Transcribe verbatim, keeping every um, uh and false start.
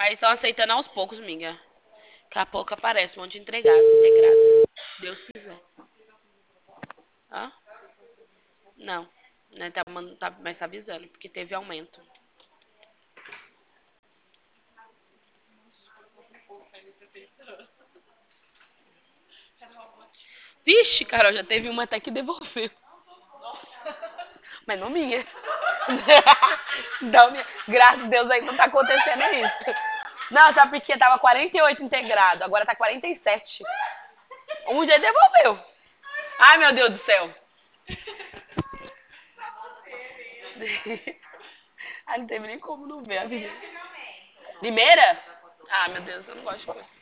Aí estão aceitando aos poucos, miga. Daqui a pouco aparece um monte de entregado, integrado. Deus quiser. Hã? Não. Né, tá, man- tá, mas tá avisando, porque teve aumento. Vixe, Carol, já teve uma até que devolveu. Mas não minha. Não, minha. Graças a Deus aí não tá acontecendo isso. Não, sabe porque tava quarenta e oito integrado, agora tá quarenta e sete. Um dia devolveu. Ai, meu Deus do céu. Ai, não teve nem como não ver a menina. Limeira? Ah, meu Deus, eu não gosto de coisa.